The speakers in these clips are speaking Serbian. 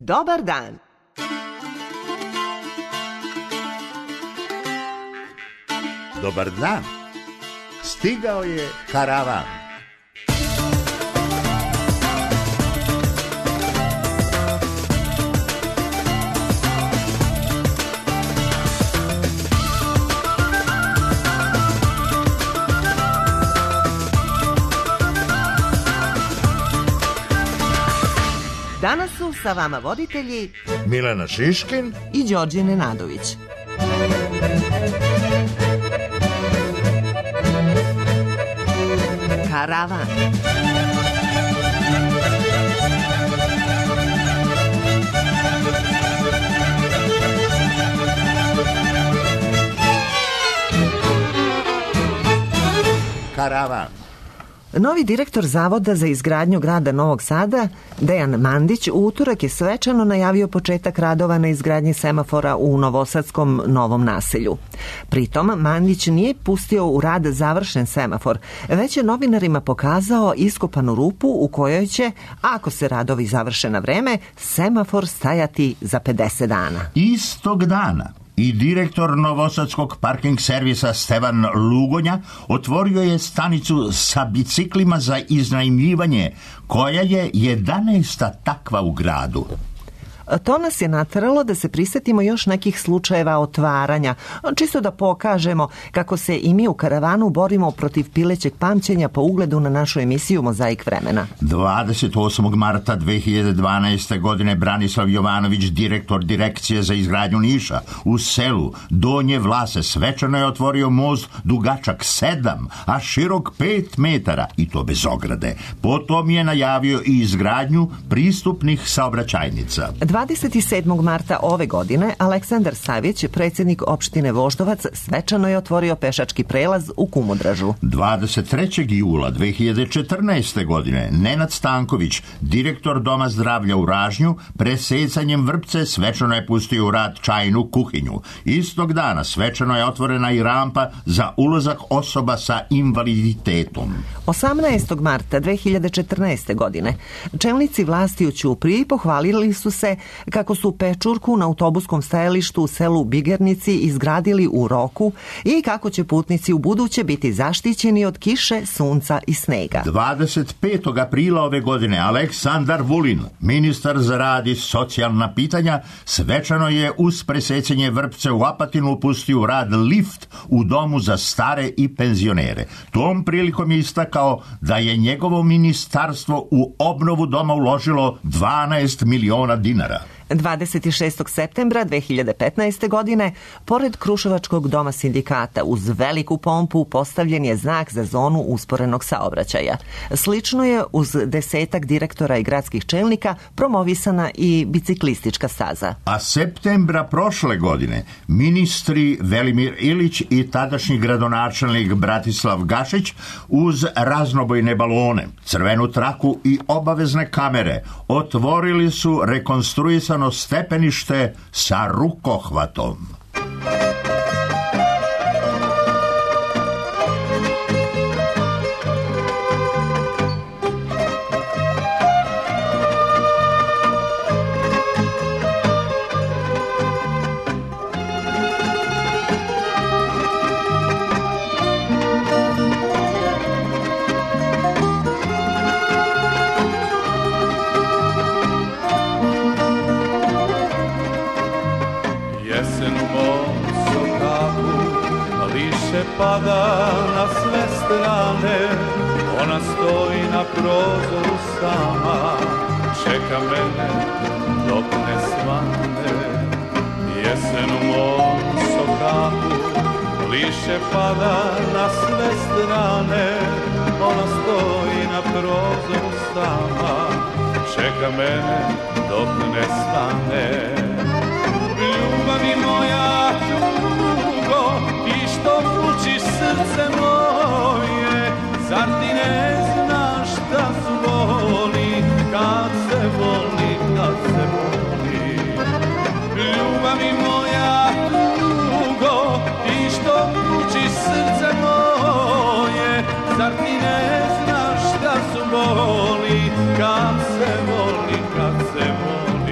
Dobar dan. Dobar dan. Stigao je karavan. Danas su sa vama voditelji Milena Šiškin i Đorđe Nenadović. Karavan. Karavan. Novi direktor Zavoda za izgradnju grada Novog Sada, Dejan Mandić, u utorak je svečano najavio početak radova na izgradnji semafora u novosadskom Novom naselju. Pritom, Mandić nije pustio u rad završen semafor, već je novinarima pokazao iskopanu rupu u kojoj će, ako se radovi završe na vreme, semafor stajati za 50 dana. Istog dana i direktor novosadskog parking servisa Stevan Lugonja otvorio je stanicu sa biciklima za iznajmljivanje, koja je 11. takva u gradu. To nas je nateralo da se prisetimo još nekih slučajeva otvaranja, čisto da pokažemo kako se i mi u karavanu borimo protiv pilećeg pamćenja po ugledu na našu emisiju Mozaik vremena. 28. marta 2012. godine Branislav Jovanović, direktor Direkcije za izgradnju Niša, u selu Donje Vlase svečano je otvorio most dugačak 7, a širok 5 metara, i to bez ograde. Potom je najavio i izgradnju pristupnih saobraćajnica. 27. marta ove godine Aleksandar Savić, predsjednik opštine Voždovac, svečano je otvorio pešački prelaz u Kumodražu. 23. jula 2014. godine Nenad Stanković, direktor Doma zdravlja u Ražnju, presecanjem vrpce svečano je pustio u rad čajnu kuhinju. Istog dana svečano je otvorena i rampa za ulazak osoba sa invaliditetom. 18. marta 2014. godine čelnici vlasti u Ćupriji pohvalili su se kako su pečurku na autobuskom stajalištu u selu Bigernici izgradili u roku i kako će putnici u buduće biti zaštićeni od kiše, sunca i snega. 25. aprila ove godine Aleksandar Vulin, ministar za rad i socijalna pitanja, svečano je uz presecanje vrpce u Apatinu pustio u rad lift u domu za stare i penzionere. Tom prilikom je istakao da je njegovo ministarstvo u obnovu doma uložilo 12 miliona dinara. 26. septembra 2015. godine, pored Kruševačkog doma sindikata, uz veliku pompu postavljen je znak za zonu usporenog saobraćaja. Slično je uz 10 direktora i gradskih čelnika promovisana i biciklistička staza. A septembra prošle godine ministri Velimir Ilić i tadašnji gradonačelnik Bratislav Gašić uz raznobojne balone, crvenu traku i obavezne kamere otvorili su rekonstruisano stepenište sa rukohvatom. Pada na sve strane, ona stoji na prozoru sama, čeka mene dok ne svane. Jesen u mom sokaku, liše pada na sve strane, ona stoji na prozoru sama, čeka mene dok ne svane. Ljubavi moja tugo, ti što mučiš srce moje, zar ti ne znaš da su voli, kad se voli, kad se voli. Ljubavi moja tugo, ti što mučiš srce moje, zar ti ne znaš da su voli, kad se voli, kad se voli.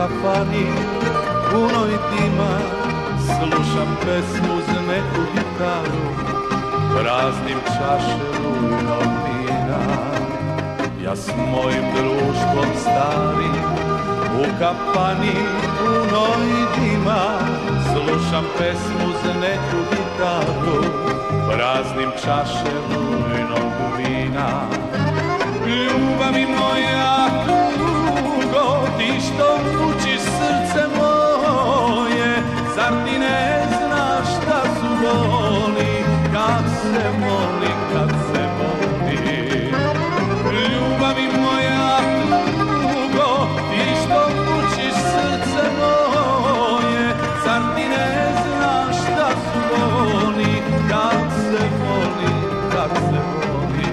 kafani punoj dima, slušam pesmu uz neku gitaru, praznim čaše rujnog vina. Ja s mojim društvom starim u kafani punoj dima, slušam pesmu uz neku gitaru, praznim čaše rujnog vina. Ljubavi moja tugo, ti što mučiš srce moje, zar ti ne znaš šta su boli, kad se moli, kad se moli. Ljubavi moja tugo, ti što mučiš srce moje, zar ti ne znaš šta su boli, kad se moli, kad se moli.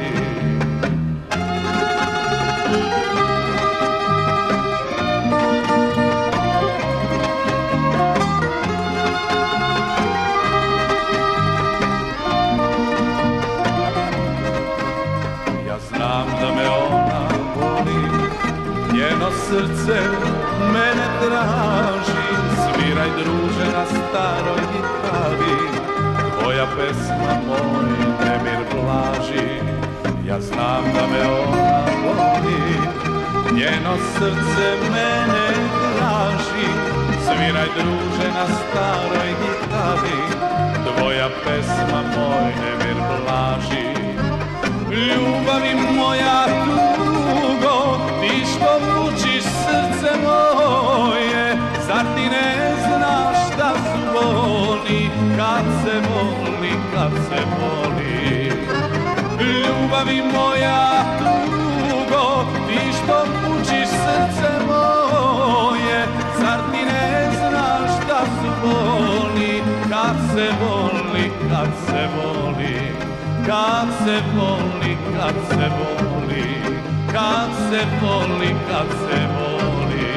Srce mene traži, sviraj druže na staroj gitari, tvoja pesma moj nemir blaži. Ja znam da me ona voli, njeno srce mene traži, sviraj druže na staroj gitari, tvoja pesma moj nemir blaži. Ljubavi moja tugo, ti što mučiš srce moje, zar ti ne znaš šta su boli, kad se voli, kad se voli. Ljubavi moja tugo, ti što mučiš srce moje, zar ti ne znaš šta su boli, kad se voli, kad se voli. Kad se voli, kad se voli, kad se voli, kad se voli.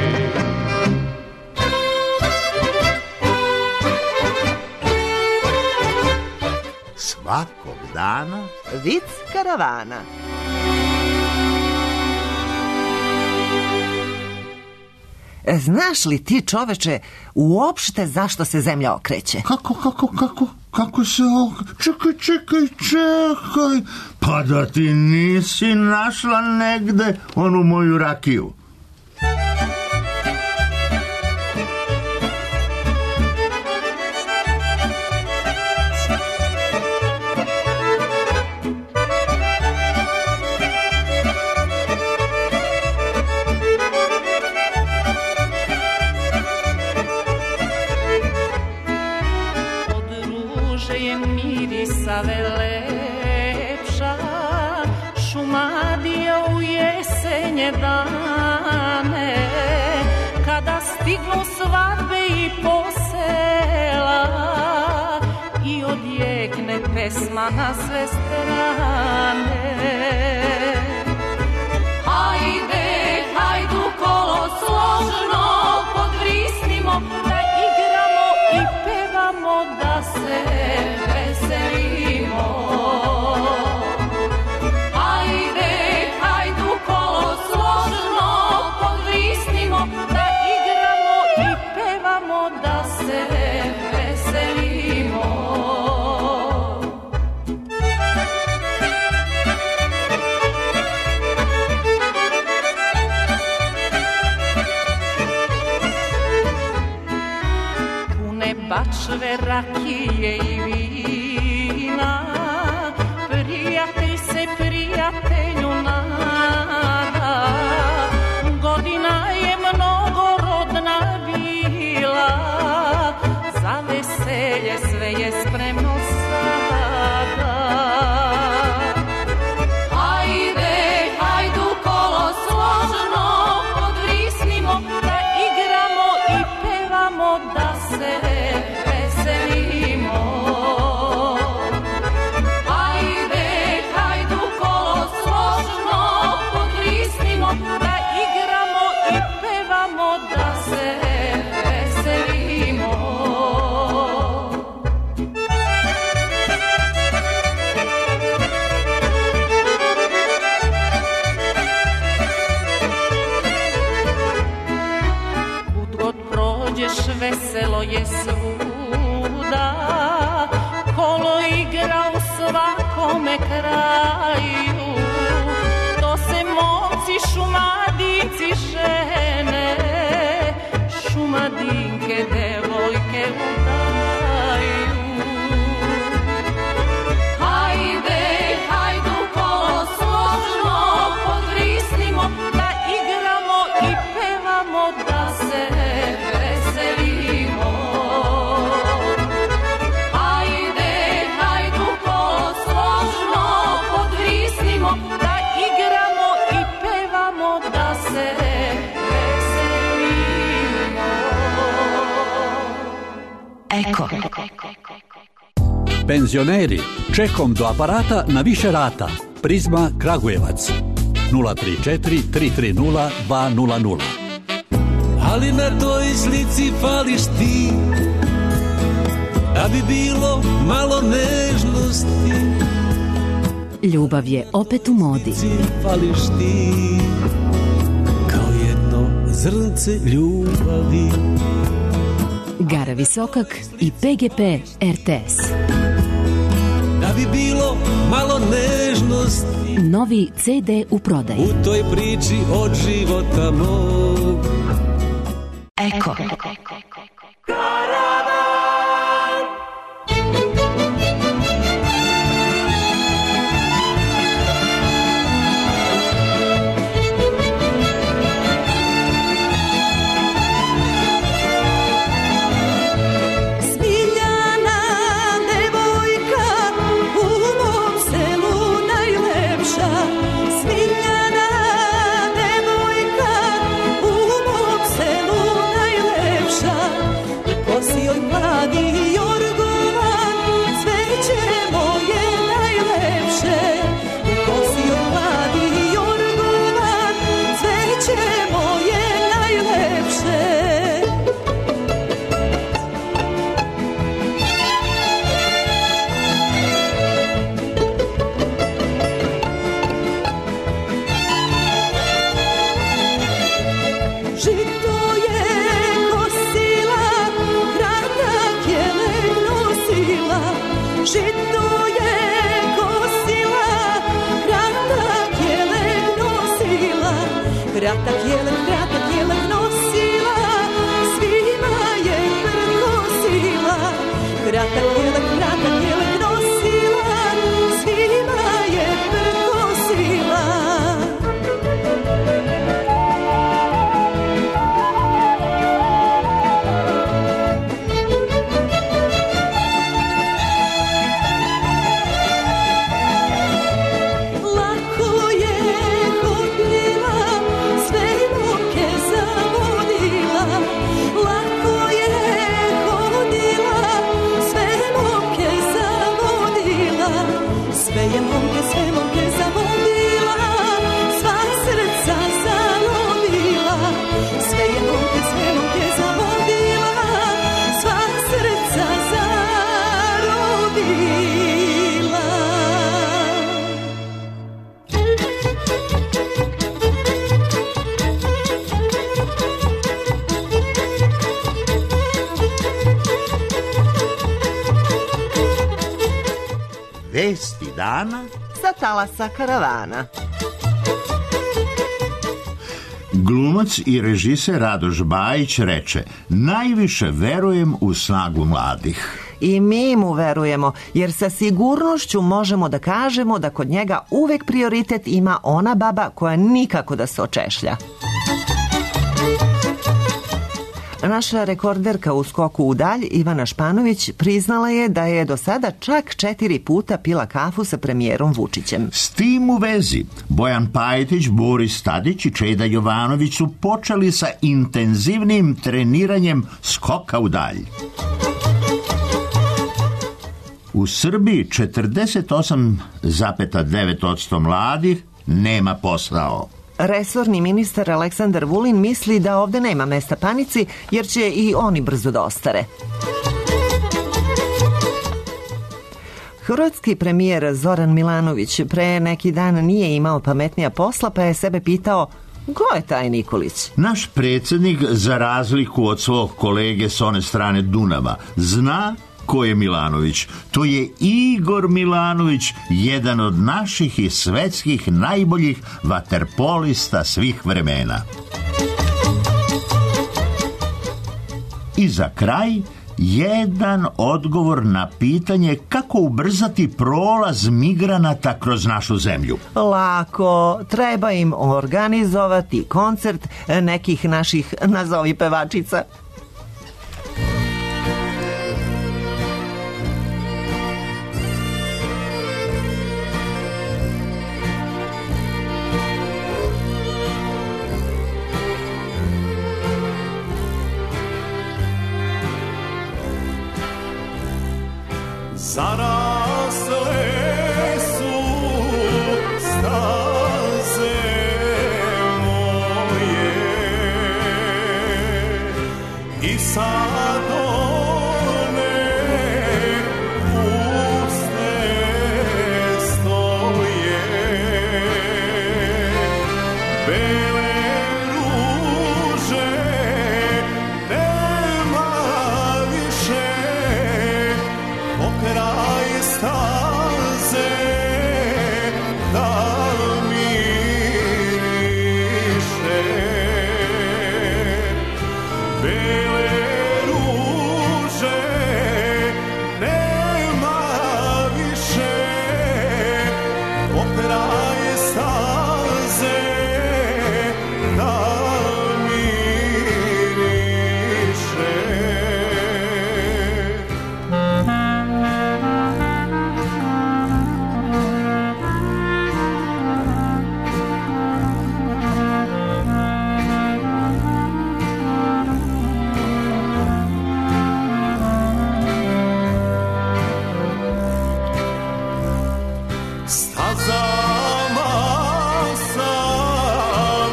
Svakog dana Vic karavana. Znaš li ti, čoveče, uopšte zašto se zemlja okreće? Kako se Čekaj. Pa da ti nisi našla negde onu moju rakiju. Lepša šumadija u jesenje dane, kada stignu svadbe i posela i odjekne pesma na sve strane. Hajde, hajdu kolo složno podvrisnimo, da igramo i pevamo, da se veselimo. Hajde, hajdu kolo složno podvrisnimo, da igramo i pevamo, da se veselimo. Pune bačve rakije i vina, prijatelj se prijatelju nada. Godina je mnogorodna bila, za veselje sve je spremno sada. Hajde, hajdu kolo složno podvrisnimo, da igramo i pevamo, da se veselimo. je svuda, kolo igra u svakome kraju, to se momci šumadinci žene, šumadinke devojke udaju. Hajde, hajdu kolo složno podvrisnimo, da igramo i pevamo, da se veselimo. Hajde, hajdu kolo složno podvrisnimo, da igramo i pevamo, da se veselimo. Eko. Penzioneri, čekom do aparata na više rata. Prizma Kragujevac 034 330 200. Ali na toj slici fališ ti, da bi bilo malo nežnosti. Ljubav je opet u modi. Fališ ti, kao jedno zrnce ljubavi. Gara Visokak i PGP RTS. Da bi bilo malo nežnosti. Novi CD u prodaji. U toj priči od života mog. Eko. Vesti dana sa talasa karavana. Glumac i režiser Radoš Bajić reče: najviše verujem u snagu mladih. I mi mu verujemo, jer sa sigurnošću možemo da kažemo da kod njega uvek prioritet ima ona baba koja nikako da se očešlja. Naša rekorderka u skoku u dalj, Ivana Španović, priznala je da je do sada čak 4 puta pila kafu sa premijerom Vučićem. S tim u vezi, Bojan Pajtić, Boris Tadić i Čeda Jovanović su počeli sa intenzivnim treniranjem skoka u dalj. U Srbiji 48,9% mladih nema posao. Resorni ministar Aleksandar Vulin misli da ovde nema mesta panici, jer će i oni brzo da ostare. Hrvatski premijer Zoran Milanović pre neki dan nije imao pametnija posla, pa je sebe pitao Ko je taj Nikolić? Naš predsjednik, za razliku od svog kolege s one strane Dunava, zna ko je Milanović. To je Igor Milanović, jedan od naših i svetskih najboljih vaterpolista svih vremena. I za kraj, jedan odgovor na pitanje kako ubrzati prolaz migranata kroz našu zemlju. Lako, treba im organizovati koncert nekih naših, nazovi, pevačica. Zarasle su staze moje i sad one puste stoje. Bele ruže nema više, pokraj staze da miriše. Bele ruže nema više, pokraj staze da miriše. Stazama sam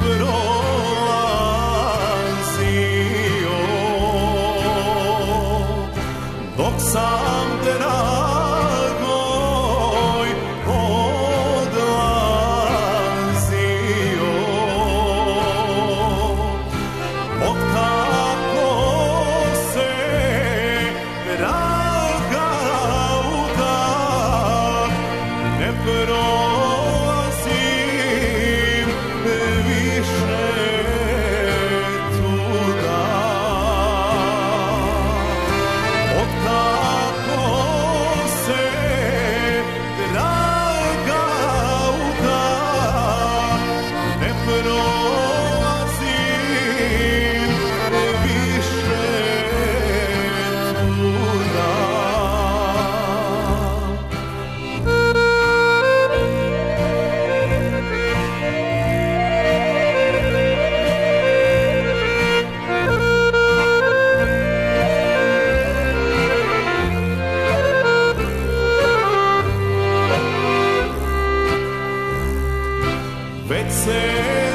prolazio, dok sam dragoj odlazio. Otkako se draga uda, ne prolazim više tuda. Otkako se draga uda, ne prolazim više tuda. Već se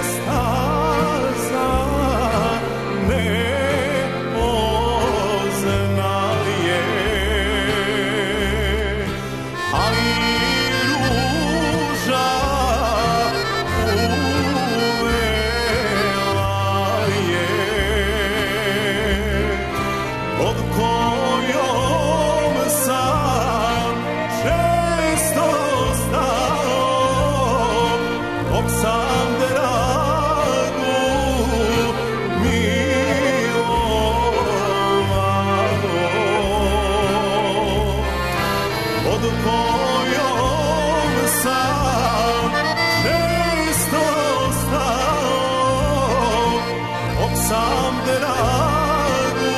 staza ne poznaje, ali ruža uvela je, pod kojom sam često stao, dok sam dragu milovao, pod kojom sam često stao, dok sam dragu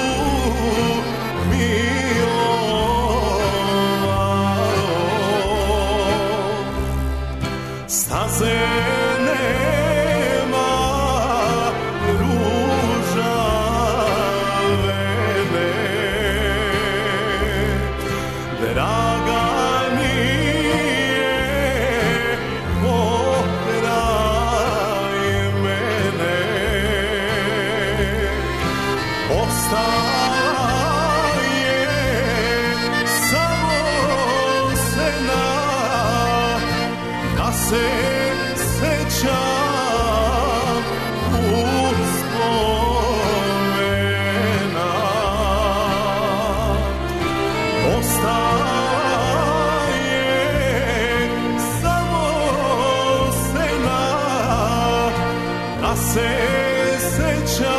milovao. Staze nema, ružavene, draga mi je pokraj mene. Ostala je samo sena, da se sećam se seća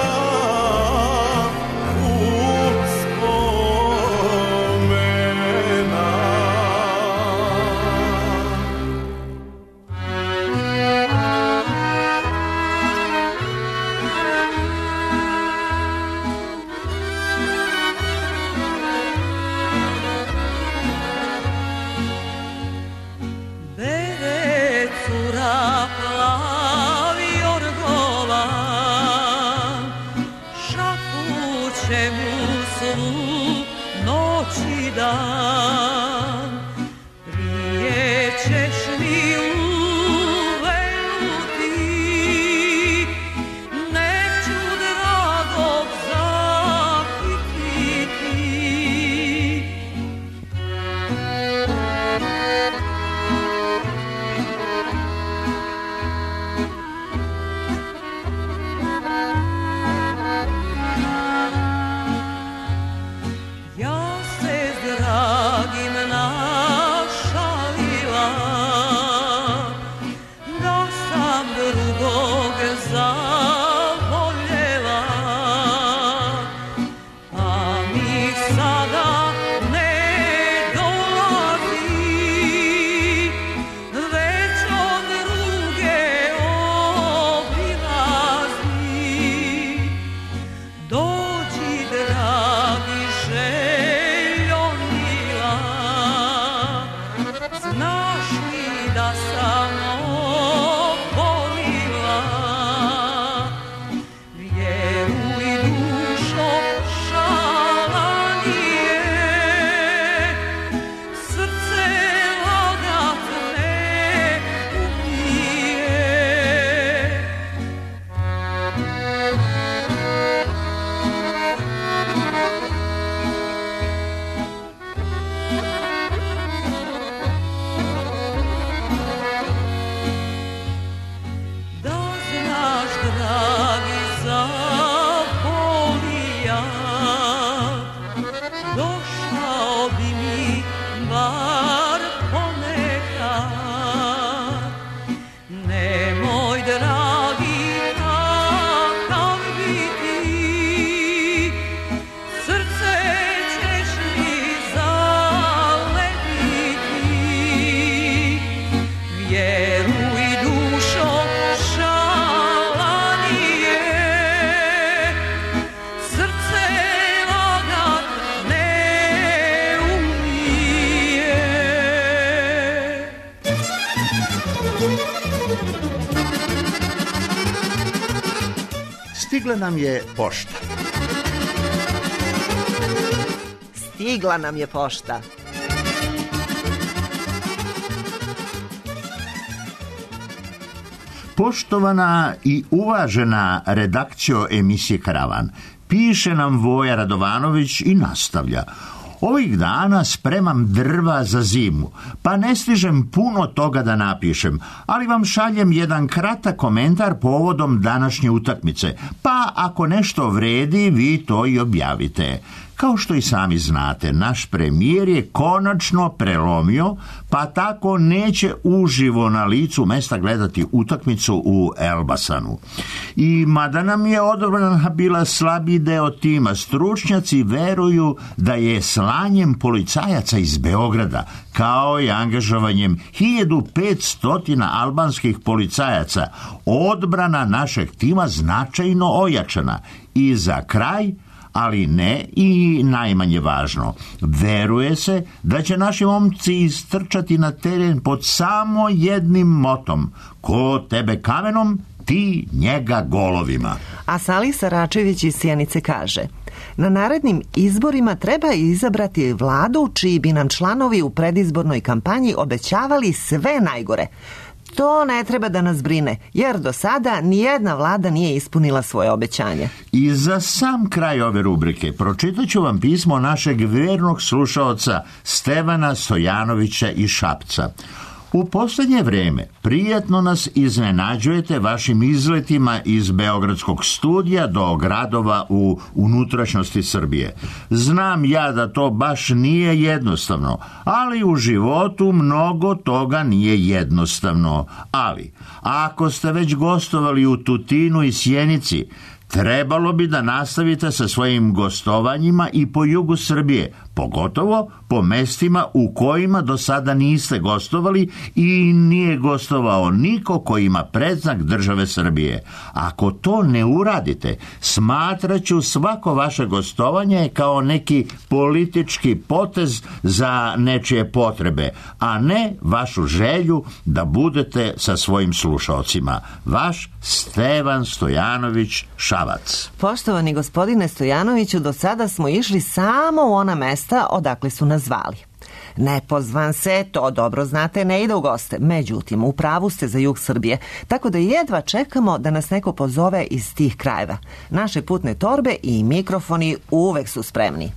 Stigla nam je pošta. Stigla nam je pošta. Poštovana i uvažena redakcijo emisije Karavan, piše nam Voja Radovanović i nastavlja. Ovih dana spremam drva za zimu, pa ne stižem puno toga da napišem, ali vam šaljem jedan kratak komentar povodom današnje utakmice, pa ako nešto vredi, vi to i objavite. Kao što i sami znate, naš premijer je konačno prelomio, pa tako neće uživo na licu mesta gledati utakmicu u Elbasanu. I mada nam je odobrana bila slabiji deo tima, stručnjaci veruju da je slanjem policajaca iz Beograda, kao i angažovanjem 1500 albanskih policajaca, odbrana našeg tima značajno ojačana. I za kraj, ali ne i najmanje važno, veruje se da će naši momci istrčati na teren pod samo jednim motom: ko tebe kamenom, ti njega golovima. A Salih Saračević iz Sjenice kaže: na narednim izborima treba izabrati vladu čiji bi nam članovi u predizbornoj kampanji obećavali sve najgore. To ne treba da nas brine, jer do sada nijedna vlada nije ispunila svoje obećanje. I za sam kraj ove rubrike pročitat ću vam pismo našeg vernog slušaoca Stevana Stojanovića iz Šapca. U posljednje vrijeme prijatno nas iznenađujete vašim izletima iz Beogradskog studija do gradova u unutrašnjosti Srbije. Znam ja da to baš nije jednostavno, ali u životu mnogo toga nije jednostavno. Ali, ako ste već gostovali u Tutinu i Sjenici, trebalo bi da nastavite sa svojim gostovanjima i po jugu Srbije, pogotovo po mestima u kojima do sada niste gostovali i nije gostovao niko ko ima predznak države Srbije. Ako to ne uradite, smatraću svako vaše gostovanje kao neki politički potez za nečije potrebe, a ne vašu želju da budete sa svojim slušalcima. Vaš Stevan Stojanović Šabac. Poštovani gospodine Stojanoviću, do sada smo išli samo u ona mesta odakle su nas zvali. Nepozvan se, to dobro znate, ne ide u goste. Međutim, u pravu ste za jug Srbije, tako da jedva čekamo da nas neko pozove iz tih krajeva. Naše putne torbe i mikrofoni uvek su spremni.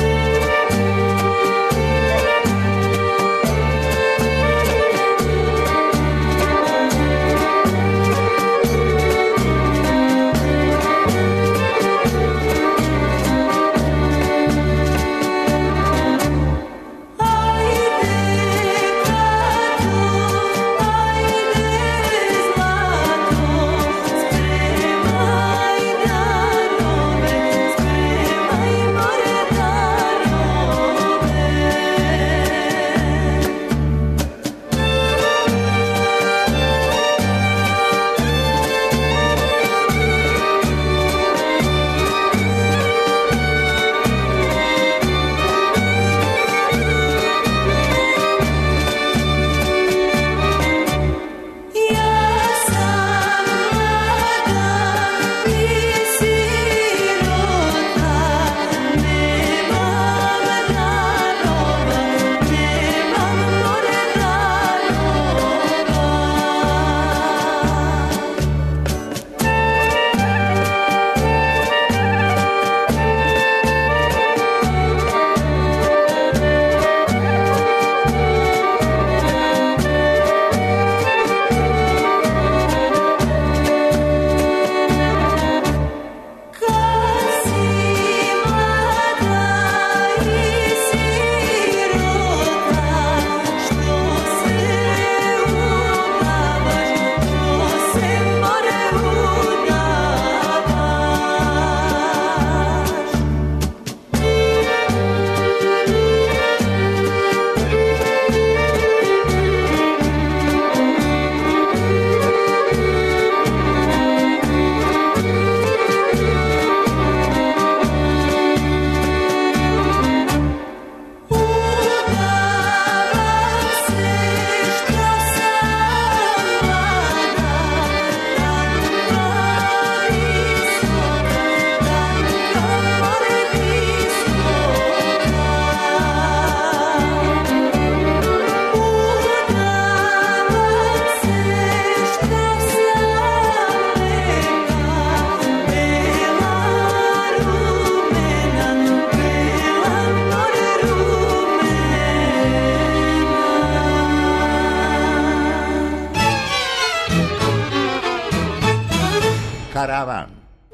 Karavan.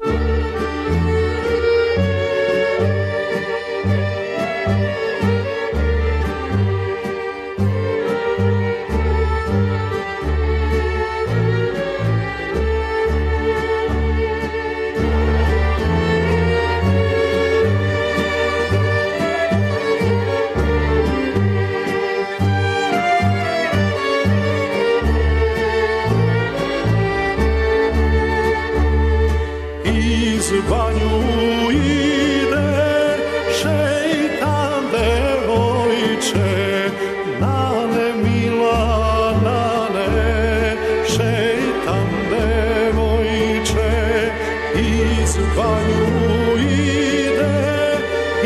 Banju ide šeitan devojče, nane mila, nane, šeitan devojče, iz Banju ide,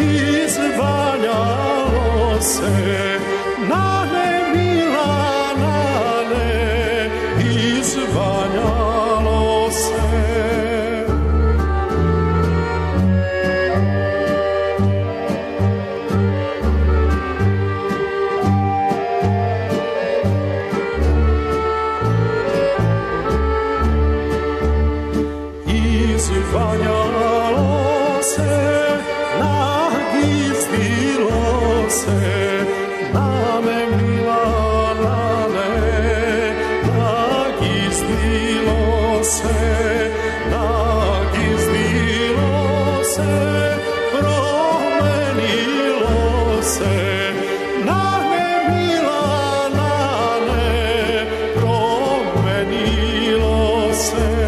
izbanjalo se, nane mila, nane, izbanjalo se. izvanjalo se, nagizdilo se, nane Milanane, nagizdilo se, nagizdilo se, promenilo se, nane Milanane, promenilo se.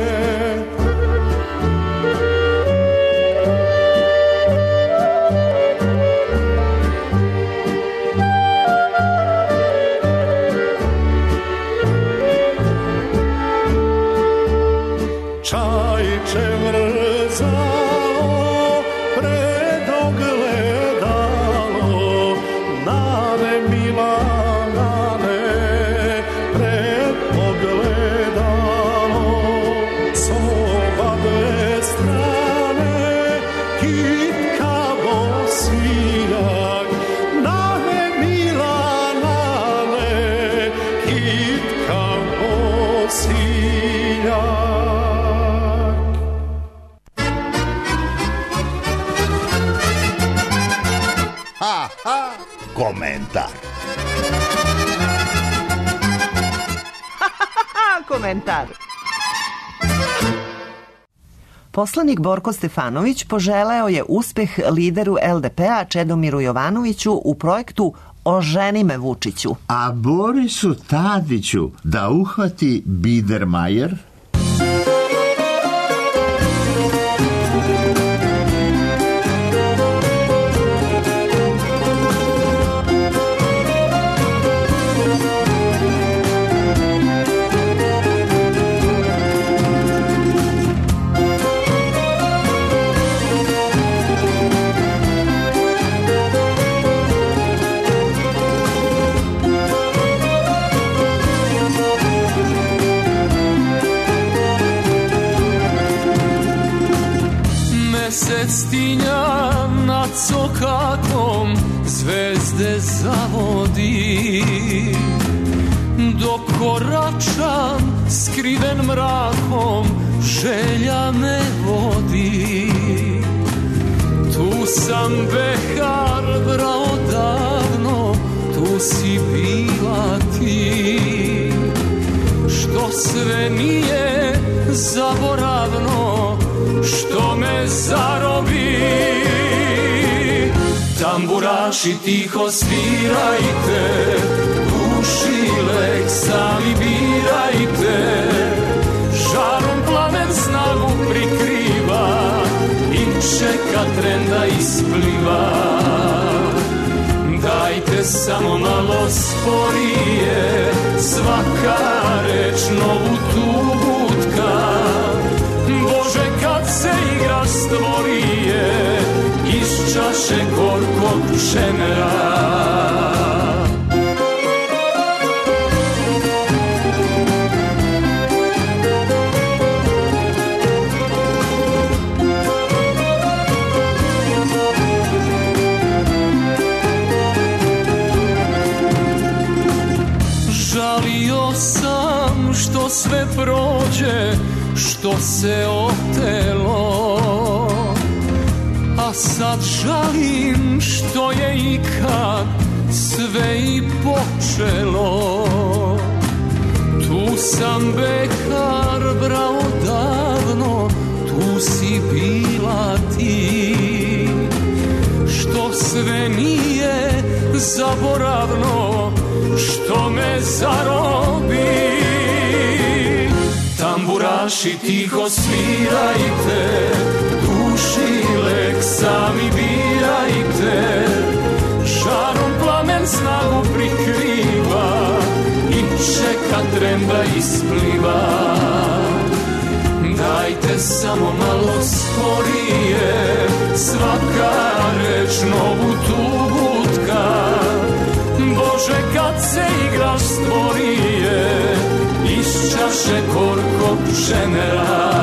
Čajče mrzalo pred ogledalo, nane Milanane, pred ogledalo. S obadve strane kitka bosiljak, nane Milanane, kitka bosiljak. Komentar. Komentar. Poslanik Borko Stefanović poželeo je uspeh lideru LDP-a Čedomiru Jovanoviću u projektu Oženi me Vučiću. A Borisu Tadiću da uhvati Biedermajer? Mesec tinja nad cokatom zvezde zavodi, dok koračam skriven mrakom želja me vodi. Tu sam behar brao davno, tu si bila ti, što sve nije zaboravno, što me zarobi. Tamburaši tiho svirajte, duši lek sami birajte, žarom plamen snagu prikriva i čeka tren da ispliva. Dajte samo malo sporije, svaka reč novu tugutka. Bože, kad se igra stvorije iz čaše gorkog čemera. Žalio sam što sve prođe, što se otelo, a sad žalim što je ikad sve i počelo. Tu sam behar brao davno, tu si bila ti, što sve nije zaboravno, što me zarobi. Tamburaši tiho svirajte, duši lek sami birajte, žarom plamen snagu prikriva i čeka tren da ispliva. Dajte samo malo sporije, svaka reč novu tugutka. Bože, kad se igraš stvorije iz čaše gorkog čemera.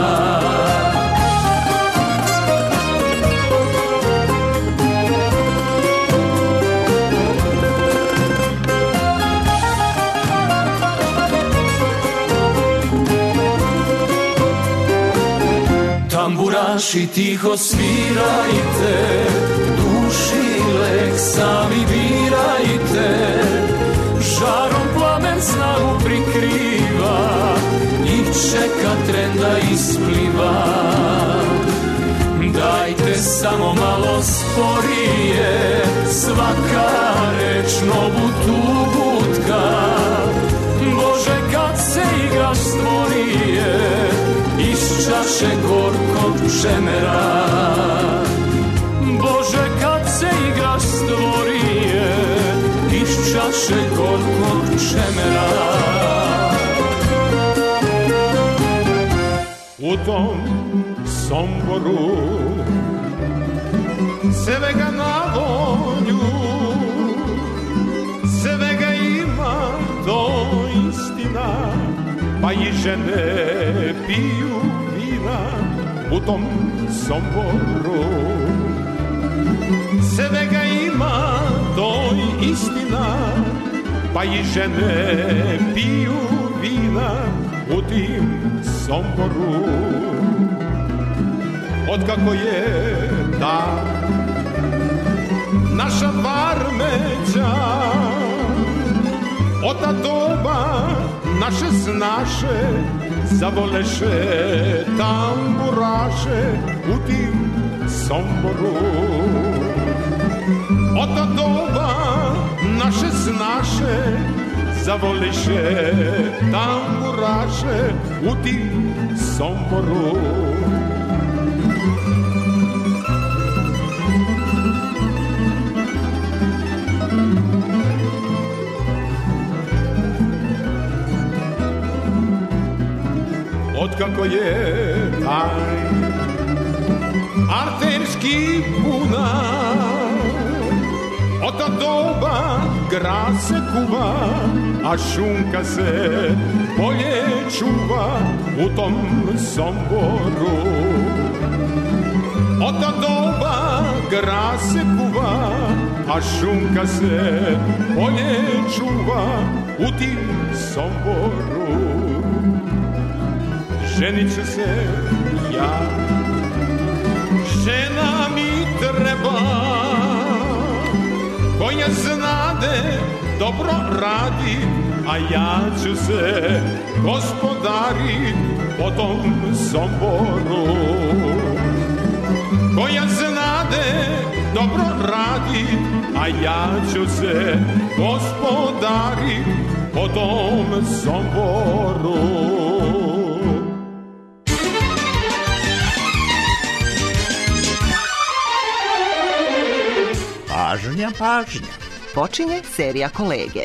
tamburaši tiho svirajte, duši lek sami birajte, žarom plamen snagu prikriva i čeka tren da ispliva. Dajte samo malo sporije, svaka reč novu tugutka. Bože, kad se igraš stvorije iz čaše gorkog čemera. Bože, kad se igraš stvorije iz čaše gorkog čemera. U tom Somboru svega na volju, svega ima, to istina, pa i žene piju vina u tom Somboru. Svega ima, to istina, pa i žene piju vina u tim Somboru. Otkako je ta naša Varmeđa, od ta doba naše snaše zavoleše tamburaše u tim Somboru. Od ta doba naše snaše zavoliše tamburaše u tim Somboru. Otkako je taj arterski bunar, od ta doba grad se kuva, a šunka se bolje čuva u tom Somboru. Od ta doba grad se kuva, a šunka se bolje čuva u tim Somboru. Ženit ću se ja, žena mi treba, koja znade dobro radi, a ja ću se gospodari po tom Somboru. Koja znade dobro radi, a ja ću se gospodari po tom Somboru. Pažnja, pažnja. Počinje serija Kolege.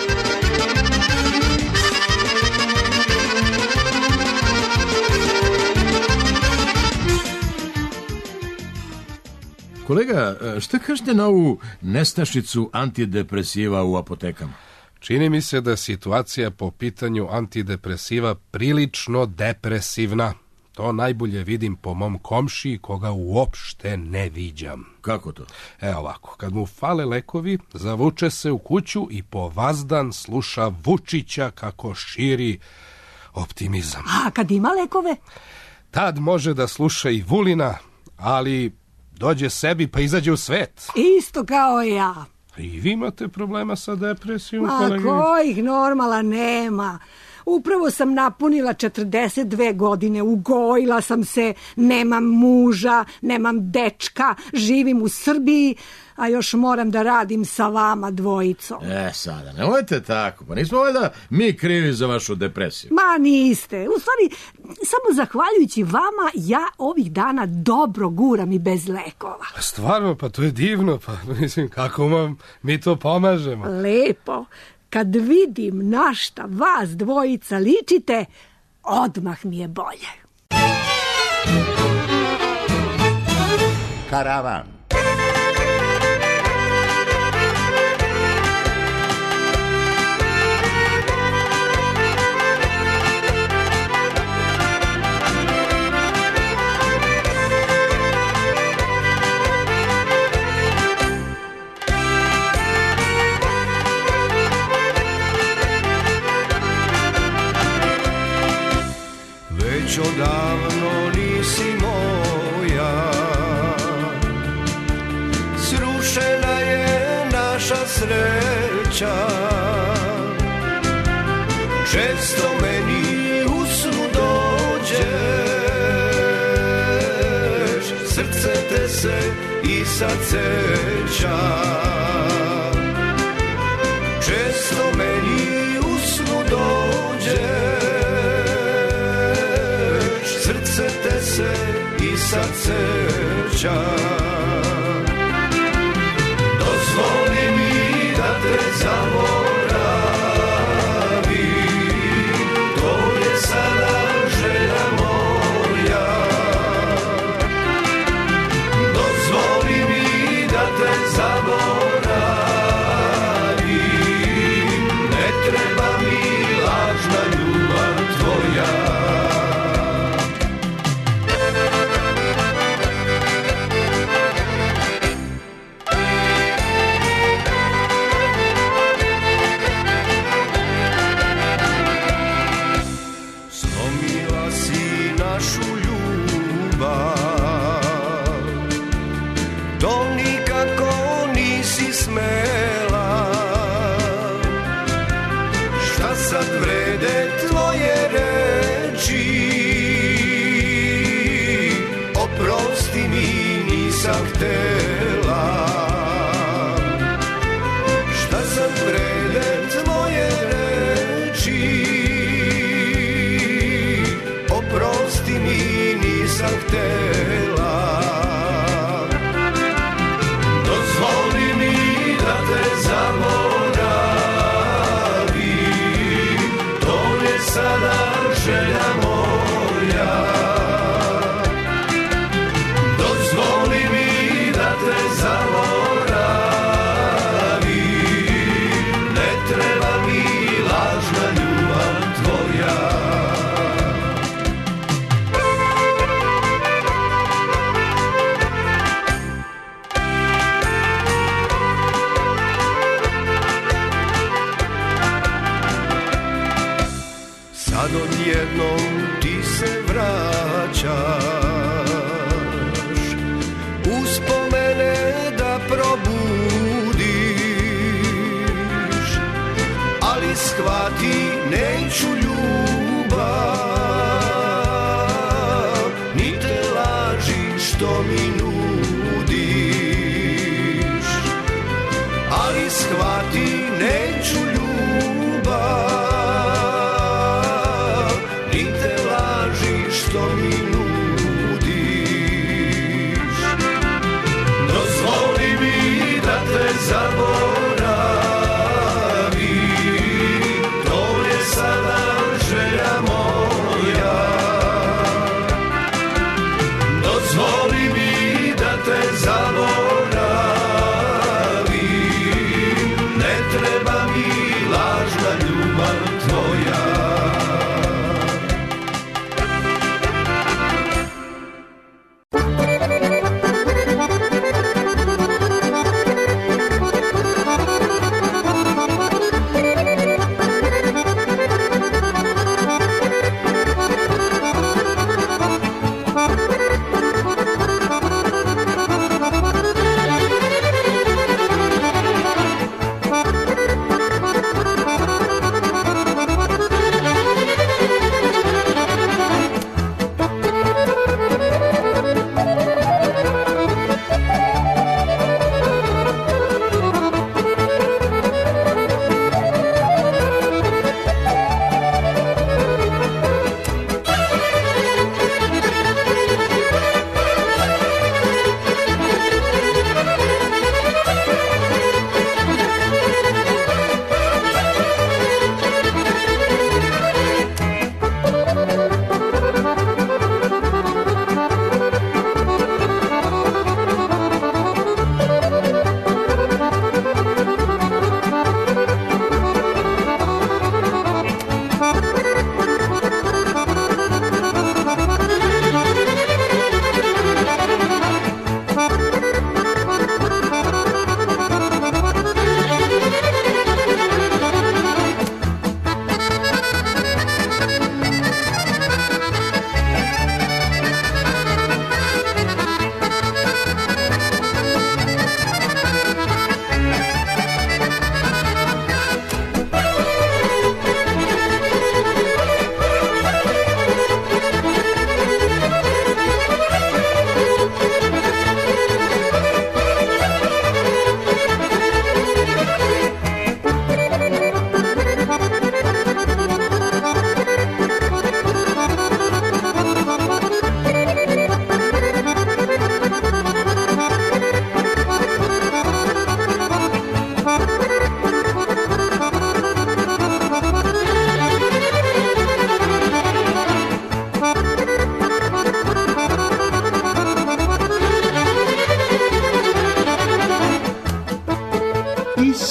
Kolega, šta kažete na ovu nestašicu antidepresiva u apotekama? Čini mi se da je situacija po pitanju antidepresiva prilično depresivna. To najbolje vidim po mom komšiji koga uopšte ne viđam. Kako to? Ovako, kad mu fale lekovi, zavuče se u kuću i po vazdan sluša Vučića kako širi optimizam. A kad ima lekove? Tad može da sluša i Vulina, ali dođe sebi pa izađe u svet. Isto kao ja. I vi imate problema sa depresijom, Ma koleginice? kojih normala nema. Upravo sam napunila 42 godine, ugojila sam se, nemam muža, nemam dečka, živim u Srbiji, a još moram da radim sa vama dvojicom. Sada, nemojte tako, pa nismo valjda mi krivi za vašu depresiju. Ma niste, u stvari, samo zahvaljujući vama ja ovih dana dobro guram i bez lekova. Stvarno, pa to je divno, pa mislim, kako vam mi to pomažemo? Lepo. Kad vidim na šta vas dvojica ličite, odmah mi je bolje. Karavan. Već odavno nisi moj, sreća. Često meni u snu dođeš, srce te se i sad seća. Često meni u snu dođeš, srce te se i sad seća. Dozvoli mi da te zaboravim, to je sada želja moja. Dozvoli mi da te zaboravim, ne treba mi lažna ljubav tvoja. Slomila si našu ljubav, to nikako nisi smela. Šta sad vrede tvoje reči, oprosti mi, nisam htela. Šta sad vrede tvoje reči, oprosti mi, nisam htela. Dozvoli mi da te zaboravim, to je sada želja moja. Dozvoli mi da te zaboravim, ne treba mi lažna ljubav tvoja. Sad odjednom ti se vraćaš, uspomene da probudiš, ali shvati neću ljubav, ni te laži što mi nudiš, ali shvati neću ljubav, ni te laži što mi nudiš. Dozvoli mi da te zaboravim, to je sada želja moja. Dozvoli mi da te zaboravim, ne treba mi lažna ljubav tvoja.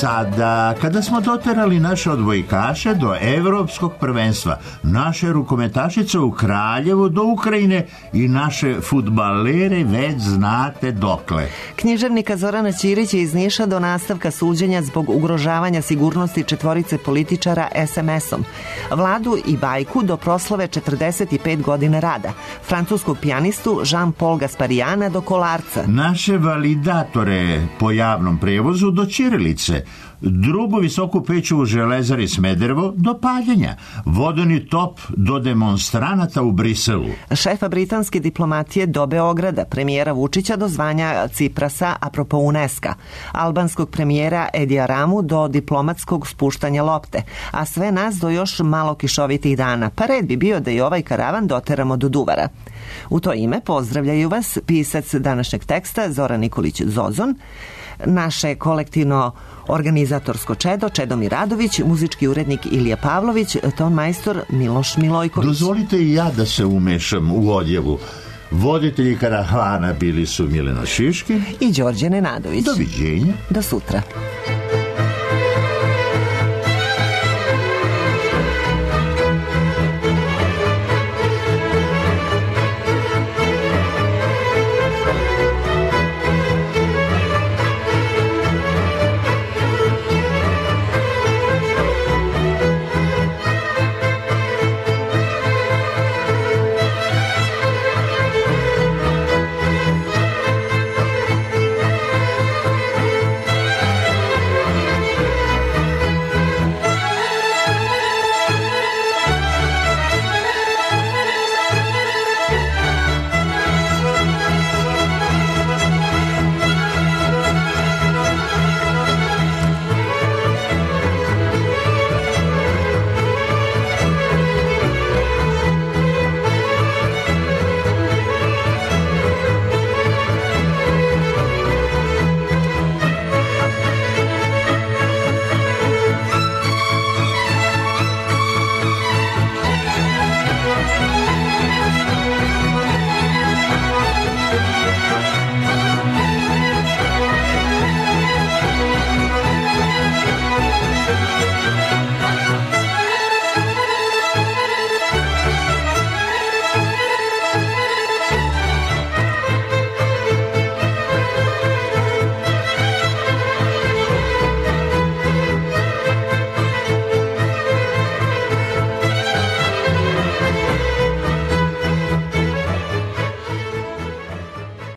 sada, kada smo doterali naše odbojkaše do evropskog prvenstva, naše rukometašice u Kraljevu do Ukrajine i naše fudbalere već znate dokle. Književnika Zorana Ćirića iz Niša do nastavka suđenja zbog ugrožavanja sigurnosti četvorice političara SMS-om. Vladu i bajku do proslave 45 godina rada. Francuskog pijanistu Jean-Paul Gasparijana do Kolarca. Naše validatore po javnom prevozu do ćirilice, drugu visoku peću u Železari Smederevo do paljenja, vodeni top do demonstranata u Briselu. Šefa britanske diplomatije do Beograda, premijera Vučića do zvanja Ciprasa apropo UNESCO-a, albanskog premijera Edija Ramu do diplomatskog spuštanja lopte, a sve nas do još malo kišovitih dana, pa red bi bio da i ovaj karavan doteramo do Duvara. U to ime pozdravljaju vas pisac današnjeg teksta Zoran Nikolić Zozon, naše kolektivno organizatorsko čedo Čedomir Radović, muzički urednik Ilija Pavlović, ton majstor Miloš Milojković. Dozvolite i ja da se umešam u odjevu. Voditelji karavana bili su Milena Šiškin i Đorđe Nenadović. Doviđenja. Do sutra.